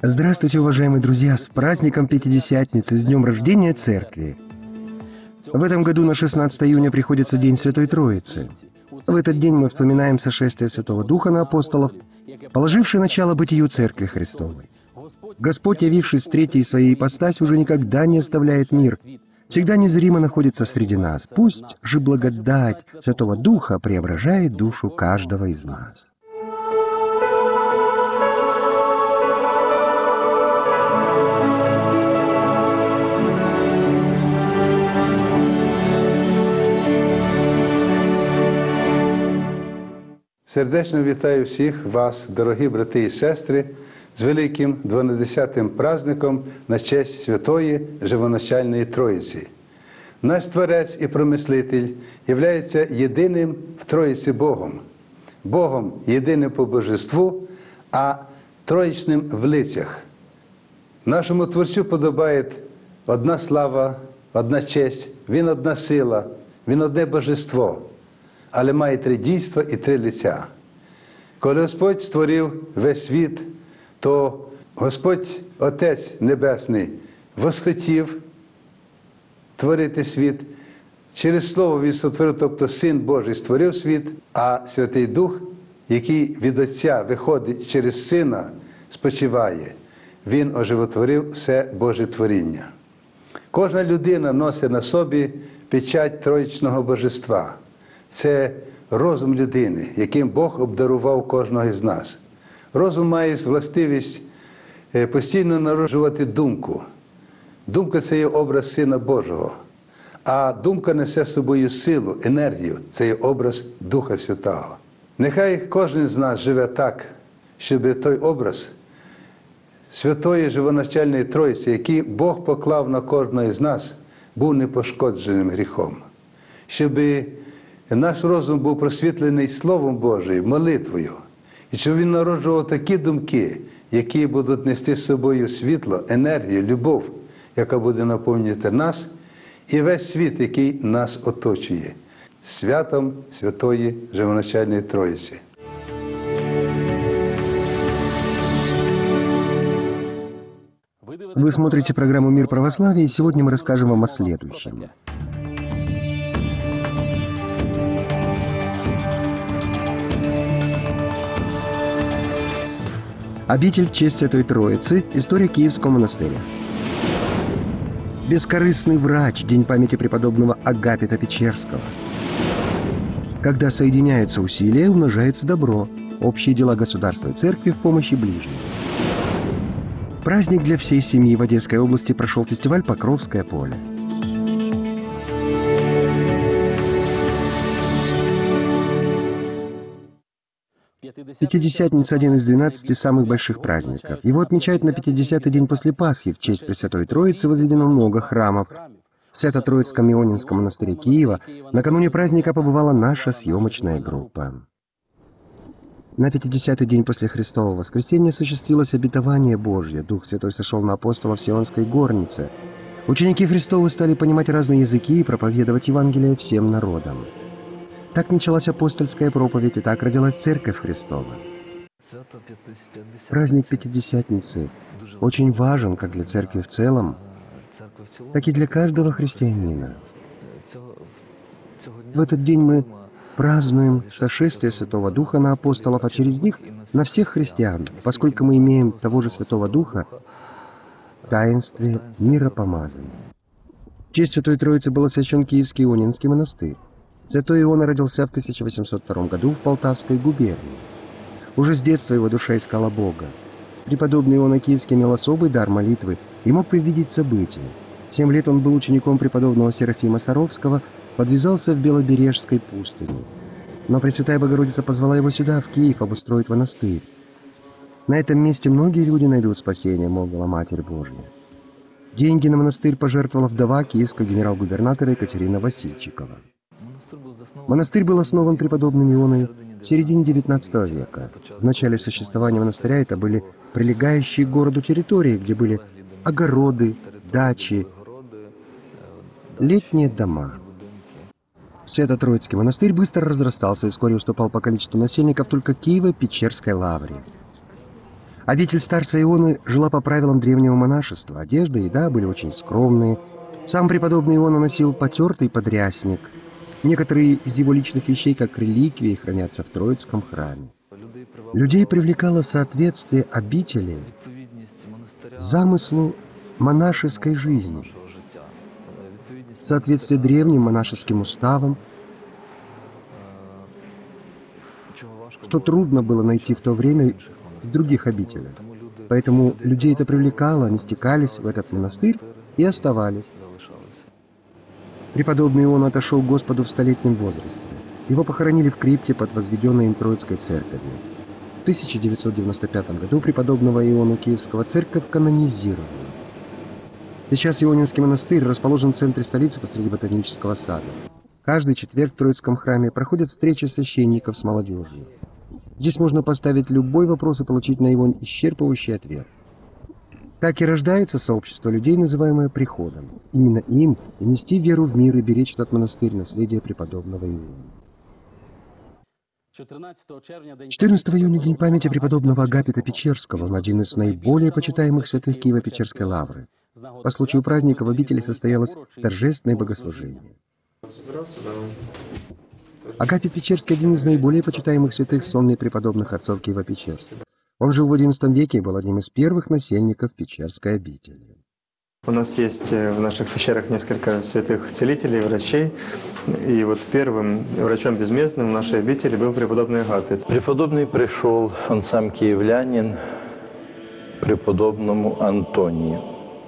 Здравствуйте, уважаемые друзья, с праздником Пятидесятницы, с днем рождения Церкви! В этом году на 16 июня приходится День Святой Троицы. В этот день мы вспоминаем сошествие Святого Духа на апостолов, положившее начало бытию Церкви Христовой. Господь, явившись в третьей своей ипостаси, уже никогда не оставляет мир, всегда незримо находится среди нас. Пусть же благодать Святого Духа преображает душу каждого из нас. Сердечно вітаю всіх вас, дорогі брати і сестри, з великим 12-тим праздником на честь Святої Живоначальної Троїці. Наш Творець і Промислитель являється єдиним в Троїці Богом. Богом єдиним по божеству, а троїчним в лицях. Нашому Творцю подобає одна слава, одна честь, Він одна сила, Він одне божество. Але має три дійства і три лиця. Коли Господь створив весь світ, то Господь, Отець Небесний, восхотів творити світ. Через Слово Він сотворив, тобто Син Божий створив світ, а Святий Дух, який від Отця виходить через Сина, спочиває. Він оживотворив все Боже творіння. Кожна людина носить на собі печать троїчного божества. Це розум людини, яким Бог обдарував кожного із нас. Розум має властивість постійно народжувати думку. Думка – це є образ Сина Божого. А думка несе з собою силу, енергію – це є образ Духа Святого. Нехай кожен з нас живе так, щоб той образ Святої Живоначальної Троїці, який Бог поклав на кожного з нас, був непошкодженим гріхом. Щоб наш розум був просвітлений Словом Божим, молитвою. І щоб він народжував такі думки, які будуть нести з собою світло, енергію, любов, яка буде наповнювати нас і весь світ, який нас оточує. Святом Святої Живоначальної Троїці. Вы смотрите программу «Мир православия», и сегодня мы расскажем вам о следующем. Обитель в честь Святой Троицы. История Киевского монастыря. Бескорыстный врач. День памяти преподобного Агапита Печерского. Когда соединяются усилия, умножается добро. Общие дела государства и церкви в помощи ближним. Праздник для всей семьи. В Одесской области прошел фестиваль «Покровское поле». Пятидесятница – один из 12 самых больших праздников. Его отмечают на 50-й день после Пасхи. В честь Пресвятой Троицы возведено много храмов. В Свято-Троицком Ионинском монастыре Киева накануне праздника побывала наша съемочная группа. На 50-й день после Христового воскресения осуществилось обетование Божье. Дух Святой сошел на апостолов в Сионской горнице. Ученики Христовы стали понимать разные языки и проповедовать Евангелие всем народам. Так началась апостольская проповедь, и так родилась Церковь Христова. Праздник Пятидесятницы очень важен как для Церкви в целом, так и для каждого христианина. В этот день мы празднуем сошествие Святого Духа на апостолов, а через них на всех христиан, поскольку мы имеем того же Святого Духа в таинстве миропомазания. В честь Святой Троицы был освящен Киевский Ионинский монастырь. Святой Иона родился в 1802 году в Полтавской губернии. Уже с детства его душа искала Бога. Преподобный Иона Киевский имел особый дар молитвы и мог предвидеть события. В 7 лет он был учеником преподобного Серафима Саровского, подвязался в Белобережской пустыне. Но Пресвятая Богородица позвала его сюда, в Киев, обустроить монастырь. На этом месте многие люди найдут спасение, молвила Матерь Божья. Деньги на монастырь пожертвовала вдова киевского генерал-губернатора Екатерина Васильчикова. Монастырь был основан преподобным Ионой в середине XIX века. В начале существования монастыря это были прилегающие к городу территории, где были огороды, дачи, летние дома. Свято-Троицкий монастырь быстро разрастался и вскоре уступал по количеству насельников только Киево-Печерской лавре. Обитель старца Ионы жила по правилам древнего монашества. Одежда и еда были очень скромные. Сам преподобный Иона носил потертый подрясник. Некоторые из его личных вещей, как реликвии, хранятся в Троицком храме. Людей привлекало соответствие обители замыслу монашеской жизни, соответствие древним монашеским уставам, что трудно было найти в то время в других обителях. Поэтому людей это привлекало, они стекались в этот монастырь и оставались. Преподобный Иона отошел к Господу в столетнем возрасте. Его похоронили в крипте под возведенной им Троицкой церковью. В 1995 году преподобного Иону Киевского церковь канонизировала. Сейчас Ионинский монастырь расположен в центре столицы посреди ботанического сада. Каждый четверг в Троицком храме проходят встречи священников с молодежью. Здесь можно поставить любой вопрос и получить на него исчерпывающий ответ. Так и рождается сообщество людей, называемое приходом. Именно им и нести веру в мир и беречь этот монастырь, наследие преподобного Ионы. 14 июня – день памяти преподобного Агапита Печерского. Он один из наиболее почитаемых святых Киево-Печерской лавры. По случаю праздника в обители состоялось торжественное богослужение. Агапит Печерский – один из наиболее почитаемых святых сонмей преподобных отцов Киево-Печерских. Он жил в XI веке и был одним из первых насельников Печерской обители. У нас есть в наших пещерах несколько святых целителей, врачей. И вот первым врачом безмездным в нашей обители был преподобный Агапит. Преподобный пришел, он сам киевлянин, к преподобному Антонию.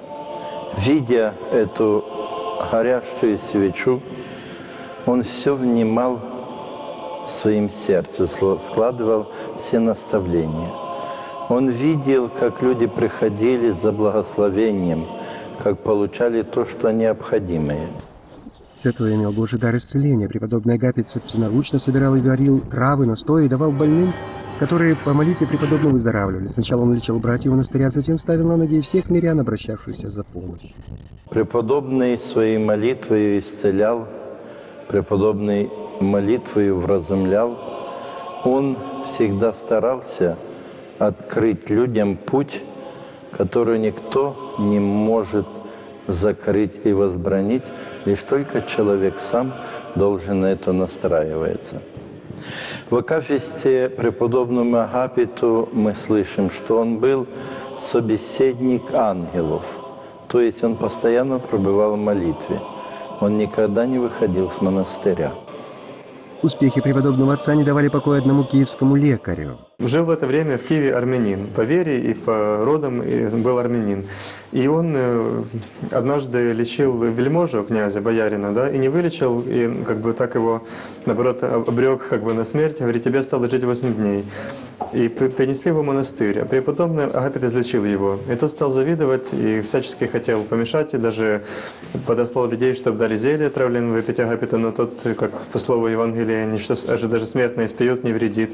Видя эту горящую свечу, он все внимал в своем сердце, складывал все наставления. Он видел, как люди приходили за благословением, как получали то, что необходимое. Святой имел Божий дар исцеления. Преподобный Агапит собственноручно собирал и варил травы, настои и давал больным, которые по молитве преподобного выздоравливали. Сначала он лечил братьев монастыря, затем ставил на ноги всех мирян, обращавшихся за помощью. Преподобный своей молитвой исцелял, преподобный молитвою вразумлял. Он всегда старался открыть людям путь, который никто не может закрыть и возбранить, лишь только человек сам должен на это настраиваться. В акафисте преподобному Агапиту мы слышим, что он был собеседник ангелов, то есть он постоянно пребывал в молитве, он никогда не выходил с монастыря. Успехи преподобного отца не давали покоя одному киевскому лекарю. Жил в это время в Киеве армянин. По вере и по родам был армянин. И он однажды лечил вельможу, князя, боярина, да, и не вылечил, и как бы так его, наоборот, обрек как бы на смерть. Говорит, тебе стало жить 8 дней. И принесли его в монастырь. А преподобный Агапит излечил его. И тот стал завидовать и всячески хотел помешать, и даже подослал людей, чтобы дали зелье отравленное выпить Агапита, но тот, как по слову Евангелия, ничто даже смертное испьет, не вредит.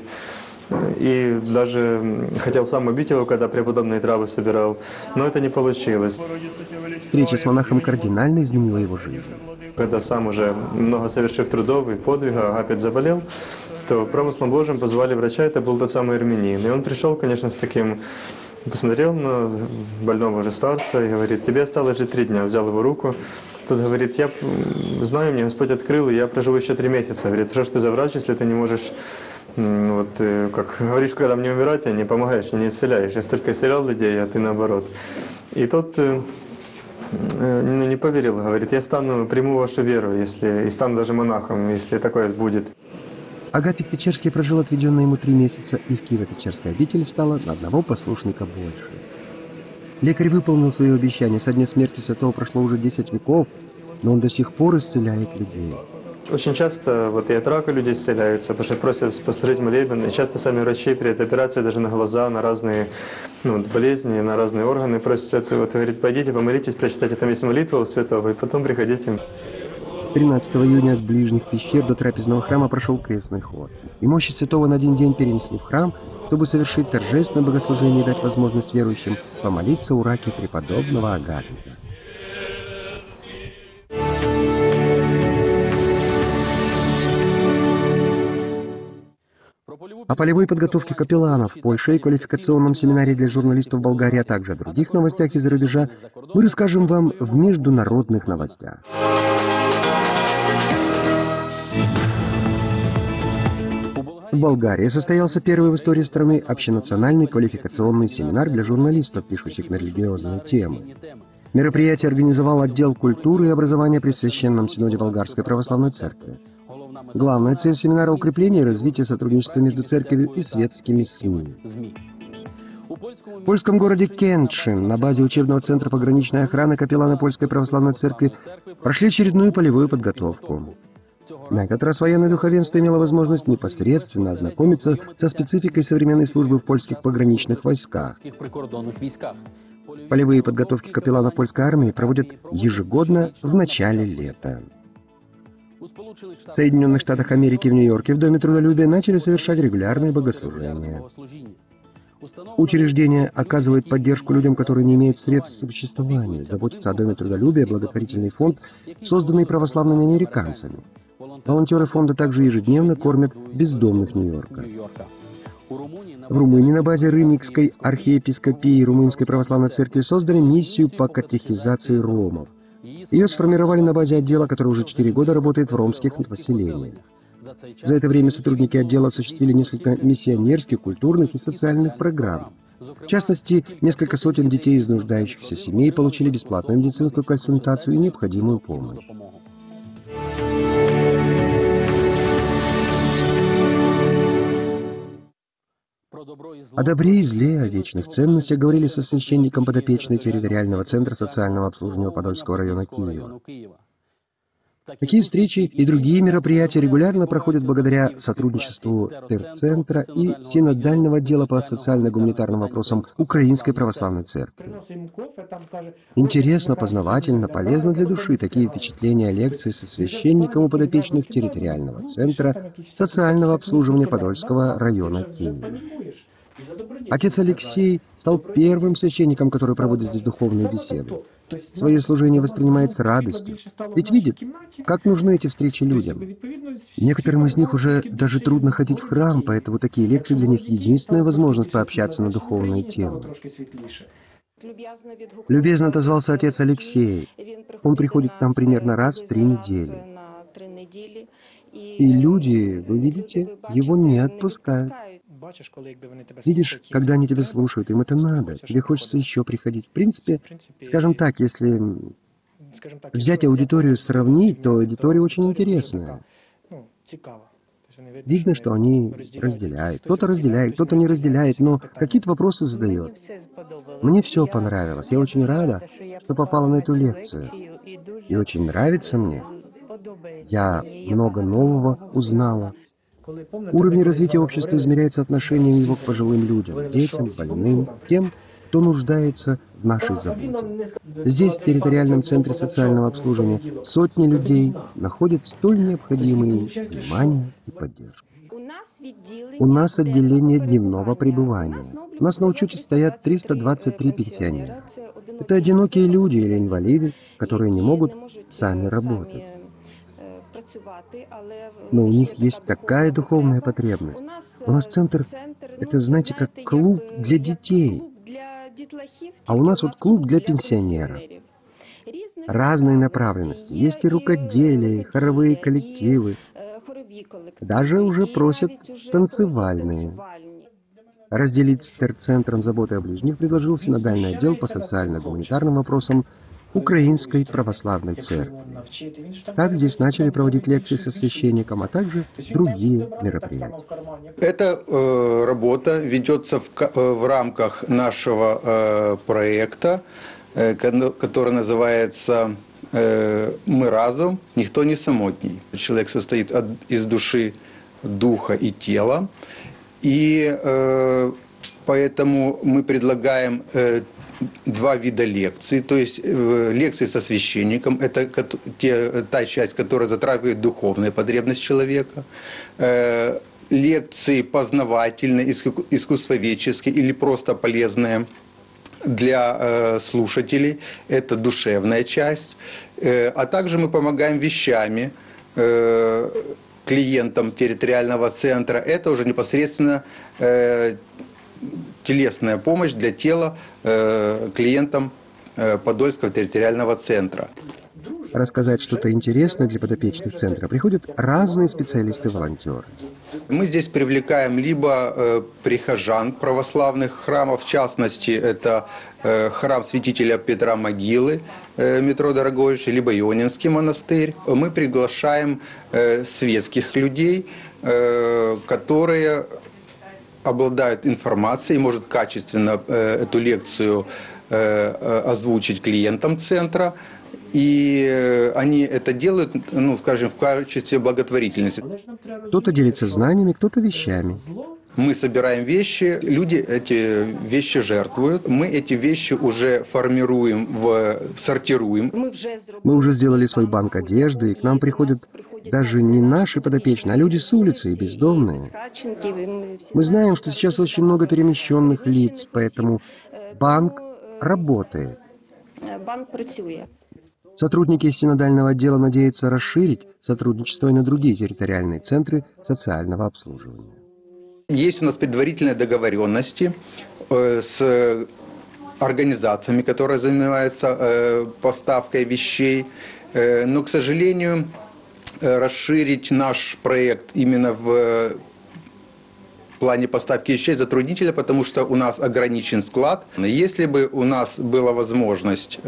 И даже хотел сам убить его, когда преподобные травы собирал, но это не получилось. Встреча с монахом кардинально изменила его жизнь. Когда сам уже много совершив трудов и подвига, Агапит заболел, то промыслом Божьим позвали врача, это был тот самый армянин. И он пришел, конечно, с таким, посмотрел на больного уже старца и говорит, тебе осталось жить 3 дня. Взял его руку, тот говорит, я знаю, мне Господь открыл, и я проживу еще 3 месяца. Говорит, что ж ты за врач, если ты не можешь, вот, как говоришь, когда мне умирать, а не помогаешь, не исцеляешь. Я столько исцелял людей, а ты наоборот. И тот не поверил, говорит, я приму вашу веру, и стану даже монахом, если такое будет. Агапит Печерский прожил отведенные ему 3 месяца, и в Киево-Печерской обители стало на одного послушника больше. Лекарь выполнил свое обещание. Со дня смерти святого прошло уже 10 веков, но он до сих пор исцеляет людей. Очень часто вот и от рака люди исцеляются, потому что просят послужить молебен. И часто сами врачи перед операцией даже на глаза, на разные болезни, на разные органы просят, вот говорит, пойдите, помолитесь, прочитайте, там есть молитва у святого, и потом приходите. 13 июня от ближних пещер до трапезного храма прошел крестный ход. И мощи святого на 1 день перенесли в храм, чтобы совершить торжественное богослужение и дать возможность верующим помолиться у раки преподобного Агапита. полевой подготовке капелланов в Польше и квалификационном семинаре для журналистов Болгарии, а также о других новостях из-за рубежа мы расскажем вам в международных новостях. В Болгарии состоялся первый в истории страны общенациональный квалификационный семинар для журналистов, пишущих на религиозные темы. Мероприятие организовал отдел культуры и образования при Священном Синоде Болгарской Православной Церкви. Главная цель семинара — укрепление и развитие сотрудничества между церковью и светскими СМИ. В польском городе Кеншин на базе учебного центра пограничной охраны капелланы Польской Православной Церкви прошли очередную полевую подготовку. На этот раз военное духовенство имело возможность непосредственно ознакомиться со спецификой современной службы в польских пограничных войсках. Полевые подготовки капелланов польской армии проводят ежегодно в начале лета. В Соединенных Штатах Америки в Нью-Йорке в Доме трудолюбия начали совершать регулярные богослужения. Учреждение оказывает поддержку людям, которые не имеют средств к существованию, заботится о Доме трудолюбия, благотворительный фонд, созданный православными американцами. Волонтеры фонда также ежедневно кормят бездомных Нью-Йорка. В Румынии на базе Рымникской архиепископии Румынской православной церкви создали миссию по катехизации ромов. Ее сформировали на базе отдела, который уже 4 года работает в ромских поселениях. За это время сотрудники отдела осуществили несколько миссионерских, культурных и социальных программ. В частности, несколько сотен детей из нуждающихся семей получили бесплатную медицинскую консультацию и необходимую помощь. О добре и зле, о вечных ценностях говорили со священником подопечной территориального центра социального обслуживания Подольского района Киева. Такие встречи и другие мероприятия регулярно проходят благодаря сотрудничеству терцентра и синодального отдела по социально-гуманитарным вопросам Украинской Православной Церкви. Интересно, познавательно, полезно для души такие впечатления лекции со священником у подопечных территориального центра социального обслуживания Подольского района Киева. Отец Алексей стал первым священником, который проводит здесь духовные беседы. Свое служение воспринимает с радостью, ведь видит, как нужны эти встречи людям. Некоторым из них уже даже трудно ходить в храм, поэтому такие лекции для них единственная возможность пообщаться на духовные темы. Любезно отозвался отец Алексей. Он приходит к нам примерно раз в 3 недели. И люди, вы видите, его не отпускают. Видишь, когда они тебя слушают, им это надо. Тебе хочется еще приходить. В принципе, скажем так, если взять аудиторию сравнить, то аудитория очень интересная. Видно, что они разделяют. Кто-то разделяет, кто-то не разделяет, но какие-то вопросы задает. Мне все понравилось. Я очень рада, что попала на эту лекцию. И очень нравится мне. Я много нового узнала. Уровень развития общества измеряется отношением его к пожилым людям, детям, больным, тем, кто нуждается в нашей заботе. Здесь, в территориальном центре социального обслуживания, сотни людей находят столь необходимые им внимание и поддержку. У нас отделение дневного пребывания. У нас на учете стоят 323 пенсионера. Это одинокие люди или инвалиды, которые не могут сами работать. Но у них есть такая духовная потребность. У нас центр — это, знаете, как клуб для детей. А у нас вот клуб для пенсионеров. Разные направленности. Есть и рукоделие, и хоровые коллективы. Даже уже просят танцевальные. Разделить с терцентром заботы о ближних предложил синодальный отдел по социально-гуманитарным вопросам Украинской Православной Церкви. Так здесь начали проводить лекции со священником, а также другие мероприятия. Эта работа ведется в рамках нашего проекта, который называется «Мы разум, никто не самотний». Человек состоит из души, духа и тела. И поэтому мы предлагаем 2 вида лекций, то есть лекции со священником, это та часть, которая затрагивает духовную потребность человека, лекции познавательные, искусствоведческие или просто полезные для слушателей, это душевная часть, а также мы помогаем вещами, клиентам территориального центра, это уже непосредственно телесная помощь для тела клиентам Подольского территориального центра. Рассказать что-то интересное для подопечных центра приходят разные специалисты-волонтеры. Мы здесь привлекаем либо прихожан православных храмов, в частности, это храм святителя Петра Могилы, метро Дорогойший, либо Ионинский монастырь. Мы приглашаем светских людей, которые обладают информацией, может качественно эту лекцию озвучить клиентам центра. И они это делают, ну, скажем, в качестве благотворительности. Кто-то делится знаниями, кто-то вещами. Мы собираем вещи, люди эти вещи жертвуют. Мы эти вещи уже формируем, сортируем. Мы уже сделали свой банк одежды, и к нам приходят даже не наши подопечные, а люди с улицы и бездомные. Мы знаем, что сейчас очень много перемещенных лиц, поэтому банк работает. Банк працює. Сотрудники синодального отдела надеются расширить сотрудничество и на другие территориальные центры социального обслуживания. Есть у нас предварительные договоренности с организациями, которые занимаются поставкой вещей, но, к сожалению, расширить наш проект именно в плане поставки вещей затруднительно, потому что у нас ограничен склад. Если бы у нас была возможность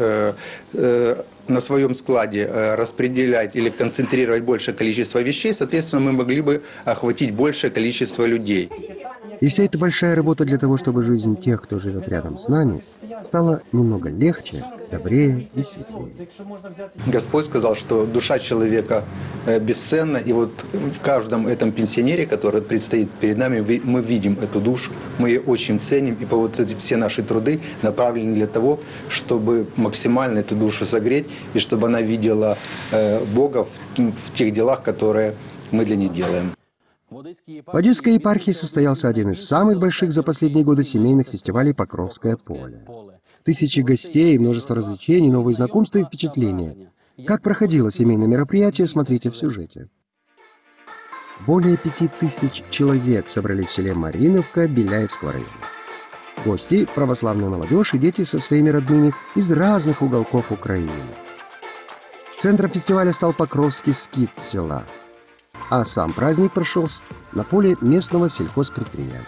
на своем складе распределять или концентрировать большее количество вещей, соответственно, мы могли бы охватить большее количество людей. И вся эта большая работа для того, чтобы жизнь тех, кто живет рядом с нами, стала немного легче, добрее и светлее. Господь сказал, что душа человека бесценна, и вот в каждом этом пенсионере, который предстоит перед нами, мы видим эту душу, мы ее очень ценим, и вот эти все наши труды направлены для того, чтобы максимально эту душу согреть, и чтобы она видела Бога в тех делах, которые мы для нее делаем. В Одесской епархии состоялся один из самых больших за последние годы семейных фестивалей «Покровское поле». Тысячи гостей, множество развлечений, новые знакомства и впечатления. Как проходило семейное мероприятие, смотрите в сюжете. Более 5000 человек собрались в селе Мариновка Беляевского района. Гости – православная молодежь и дети со своими родными из разных уголков Украины. Центром фестиваля стал Покровский скит села, а сам праздник прошел на поле местного сельхозпредприятия.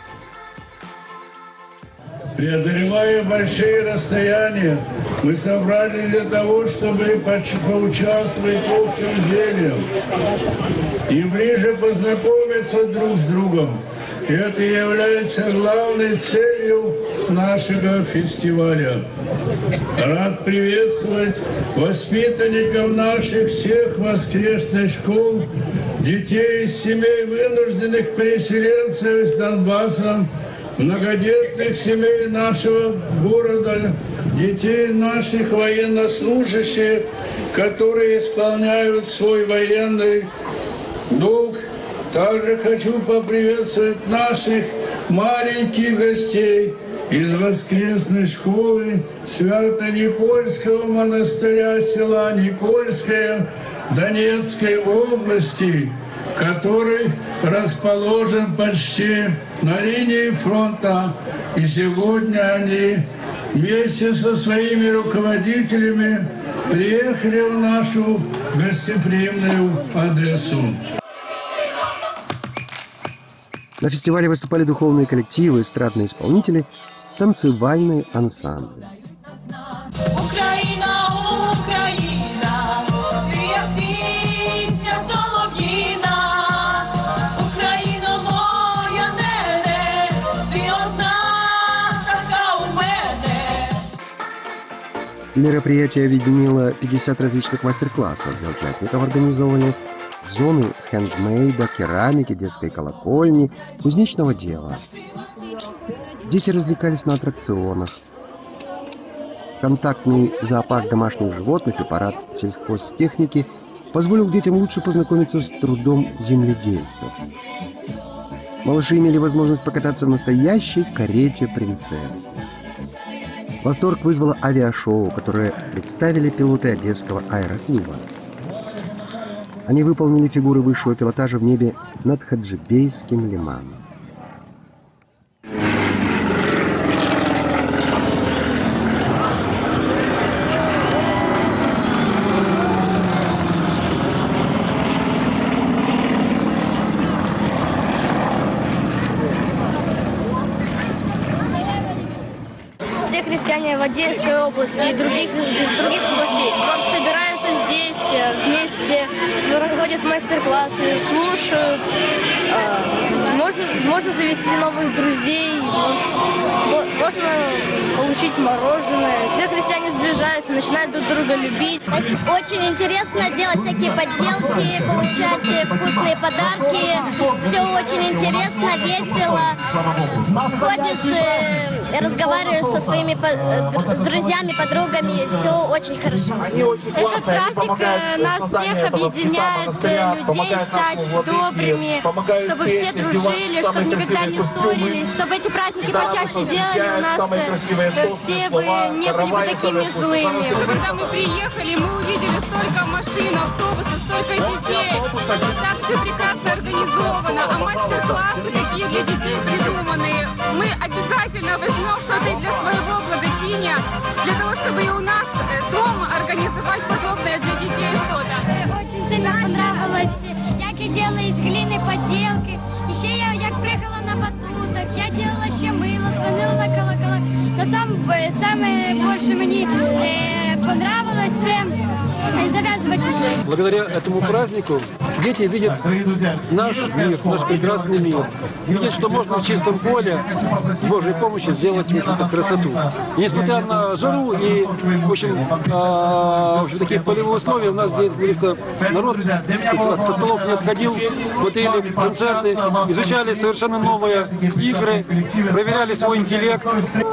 Преодолевая большие расстояния, мы собрались для того, чтобы поучаствовать в общем деле и ближе познакомиться друг с другом. Это является главной целью нашего фестиваля. Рад приветствовать воспитанников наших всех воскресных школ, детей из семей вынужденных переселенцев из Донбасса, многодетных семей нашего города, детей наших военнослужащих, которые исполняют свой военный долг. Также хочу поприветствовать наших маленьких гостей из воскресной школы Свято-Никольского монастыря села Никольское Донецкой области, который расположен почти на линии фронта. И сегодня они вместе со своими руководителями приехали в нашу гостеприимную адресу. На фестивале выступали духовные коллективы, эстрадные исполнители, танцевальные ансамбли. Україна, Україна, ти як пісня солов'їна. Україно моя нене, ти одна така у мене. Мероприятие объединило 50 различных мастер-классов для участников, организованных зоны хендмейда, керамики, детской колокольни, кузнечного дела. Дети развлекались на аттракционах. Контактный зоопарк домашних животных и парад сельхозтехники позволил детям лучше познакомиться с трудом земледельцев. Малыши имели возможность покататься в настоящей карете принцессы. Восторг вызвало авиашоу, которое представили пилоты Одесского аэроклуба. Они выполнили фигуры высшего пилотажа в небе над Хаджибейским лиманом. Все христиане в Одесской области и из других областей собираются здесь вместе, проходят мастер-классы, слушают. Можно завести новых друзей, можно получить мороженое. Все христиане сближаются, начинают друг друга любить. Очень интересно делать всякие поделки, получать вкусные подарки. Все очень интересно, весело. Ходишь, разговариваешь со своими друзьями, подругами. Все очень хорошо. Этот праздник нас всех объединяет, людей стать добрыми, чтобы все дружили, чтобы никогда не ссорились, чтобы эти праздники почаще делали у нас, все бы не были бы такими злыми. Когда мы приехали, мы увидели столько машин, автобусов, столько детей. Так все прекрасно организовано, а мастер-классы такие для детей придуманные. Мы обязательно возьмем что-то для своего благочиния, для того, чтобы и у нас дома организовать подобное для детей что-то. Очень сильно понравилось, як я делала из глины поделки. Ще я як приїхала на батутах, я делала ще мило, дзвонила на колокола. Но саме більше мені понравилось це завязывать узлы. Благодаря этому празднику дети видят наш мир, наш прекрасный мир. Видят, что можно в чистом поле с Божьей помощью сделать эту красоту. И несмотря на жару и, в общем, такие полевые условия, у нас здесь, говорится, народ со столов не отходил, смотрели концерты, изучали совершенно новые игры, проверяли свой интеллект.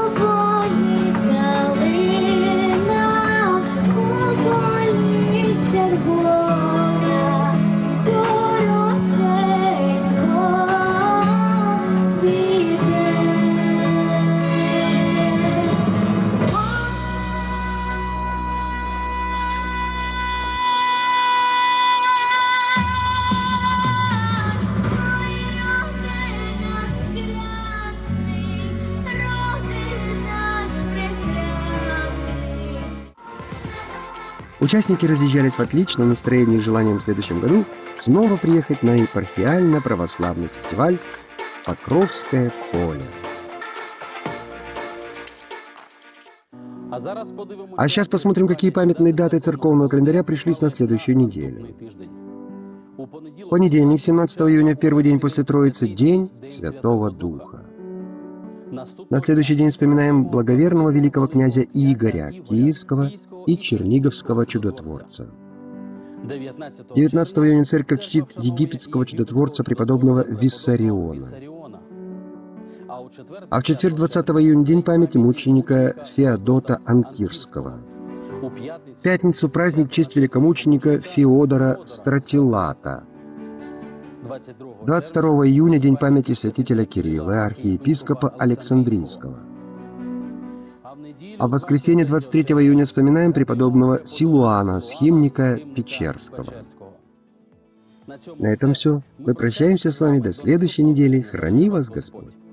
Участники разъезжались в отличном настроении с желанием в следующем году снова приехать на епархиально-православный фестиваль «Покровское поле». А сейчас посмотрим, какие памятные даты церковного календаря пришлись на следующую неделю. Понедельник, 17 июня, в первый день после Троицы, День Святого Духа. На следующий день вспоминаем благоверного великого князя Игоря Киевского и Черниговского чудотворца. 19 июня церковь чтит египетского чудотворца преподобного Виссариона. А в четверг, 20 июня, день памяти мученика Феодота Анкирского. В пятницу праздник в честь великомученика Феодора Стратилата. 22 июня день памяти святителя Кирилла, архиепископа Александрийского. А в воскресенье 23 июня вспоминаем преподобного Силуана, схимника Печерского. На этом все. Мы прощаемся с вами до следующей недели. Храни вас Господь!